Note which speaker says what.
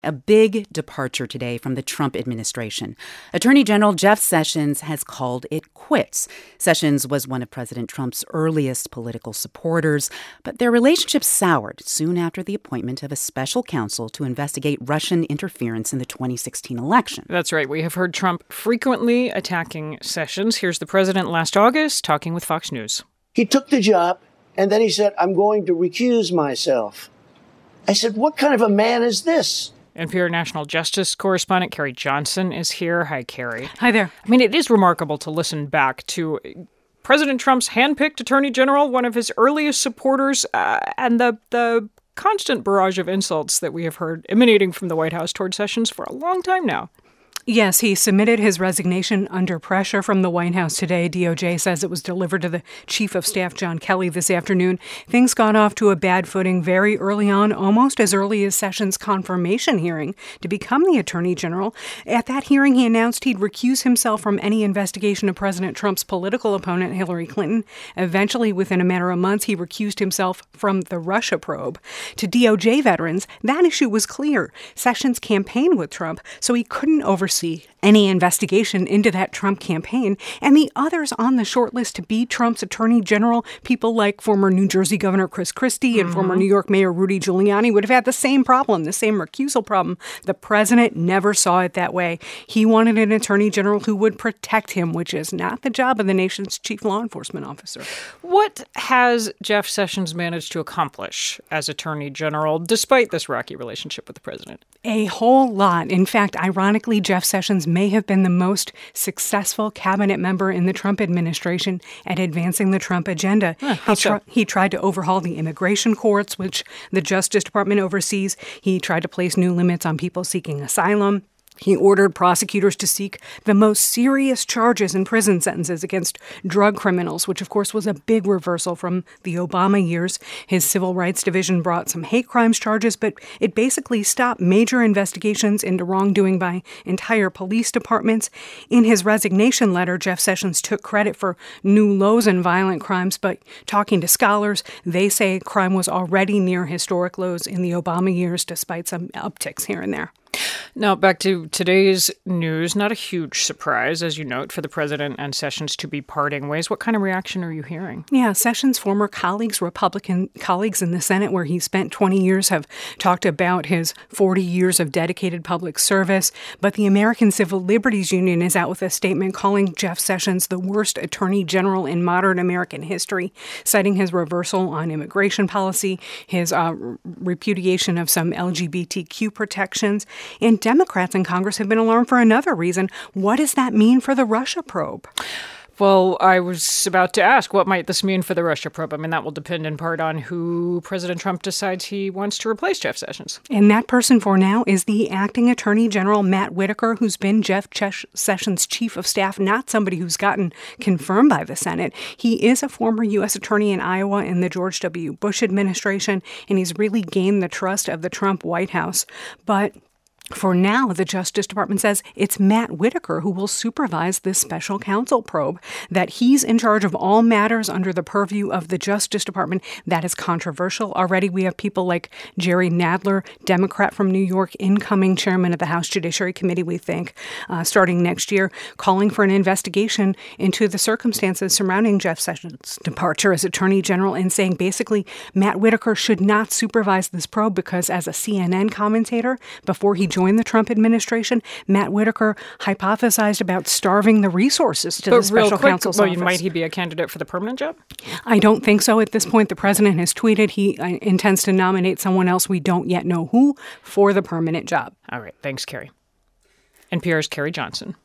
Speaker 1: A big departure today from the Trump administration. Attorney General Jeff Sessions has called it quits. Sessions was one of President Trump's earliest political supporters, but their relationship soured soon after the appointment of a special counsel to investigate Russian interference in the 2016 election.
Speaker 2: That's right. We have heard Trump frequently attacking Sessions. Here's the president last August talking with Fox News.
Speaker 3: He took the job, and then he said, "I'm going to recuse myself." I said, "What kind of a man is this?"
Speaker 2: NPR National Justice correspondent Carrie Johnson is here. Hi, Carrie.
Speaker 4: Hi there.
Speaker 2: I mean, it is remarkable to listen back to President Trump's handpicked attorney general, one of his earliest supporters, and the constant barrage of insults that we have heard emanating from the White House toward Sessions for a long time now.
Speaker 4: Yes, he submitted his resignation under pressure from the White House today. DOJ says it was delivered to the Chief of Staff, John Kelly, this afternoon. Things got off to a bad footing very early on, almost as early as Sessions' confirmation hearing to become the Attorney General. At that hearing, he announced he'd recuse himself from any investigation of President Trump's political opponent, Hillary Clinton. Eventually, within a matter of months, he recused himself from the Russia probe. To DOJ veterans, that issue was clear. Sessions campaigned with Trump, so he couldn't oversee any investigation into that Trump campaign. And the others on the short list to be Trump's attorney general, people like former New Jersey Governor Chris Christie and former New York Mayor Rudy Giuliani, would have had the same problem, the same recusal problem. The president never saw it that way. He wanted an attorney general who would protect him, which is not the job of the nation's chief law enforcement officer.
Speaker 2: What has Jeff Sessions managed to accomplish as attorney general, despite this rocky relationship with the president?
Speaker 4: A whole lot. In fact, ironically, Jeff Sessions may have been the most successful cabinet member in the Trump administration at advancing the Trump agenda. He tried to overhaul the immigration courts, which the Justice Department oversees. He tried to place new limits on people seeking asylum. He ordered prosecutors to seek the most serious charges in prison sentences against drug criminals, which, of course, was a big reversal from the Obama years. His Civil Rights Division brought some hate crimes charges, but it basically stopped major investigations into wrongdoing by entire police departments. In his resignation letter, Jeff Sessions took credit for new lows in violent crimes, but talking to scholars, they say crime was already near historic lows in the Obama years, despite some upticks here and there.
Speaker 2: Now, back to today's news. Not a huge surprise, as you note, for the president and Sessions to be parting ways. What kind of reaction are you hearing?
Speaker 4: Yeah, Sessions' former colleagues, Republican colleagues in the Senate, where he spent 20 years, have talked about his 40 years of dedicated public service. But the American Civil Liberties Union is out with a statement calling Jeff Sessions the worst attorney general in modern American history, citing his reversal on immigration policy, his repudiation of some LGBTQ protections. And Democrats in Congress have been alarmed for another reason. What does that mean for the Russia probe?
Speaker 2: Well, I was about to ask, what might this mean for the Russia probe? I mean, that will depend in part on who President Trump decides he wants to replace Jeff Sessions.
Speaker 4: And that person for now is the acting Attorney General, Matt Whitaker, who's been Jeff Sessions' chief of staff, not somebody who's gotten confirmed by the Senate. He is a former U.S. attorney in Iowa in the George W. Bush administration, and he's really gained the trust of the Trump White House. But for now, the Justice Department says it's Matt Whitaker who will supervise this special counsel probe, that he's in charge of all matters under the purview of the Justice Department. That is controversial. Already we have people like Jerry Nadler, Democrat from New York, incoming chairman of the House Judiciary Committee, we think, starting next year, calling for an investigation into the circumstances surrounding Jeff Sessions' departure as Attorney General, and saying basically Matt Whitaker should not supervise this probe because, as a CNN commentator, before he joined the Trump administration, Matt Whitaker hypothesized about starving the resources to the special counsel's office.
Speaker 2: Might he be a candidate for the permanent job?
Speaker 4: I don't think so at this point. The president has tweeted he intends to nominate someone else, we don't yet know who, for the permanent job.
Speaker 2: All right. Thanks, Carrie. NPR's Carrie Johnson.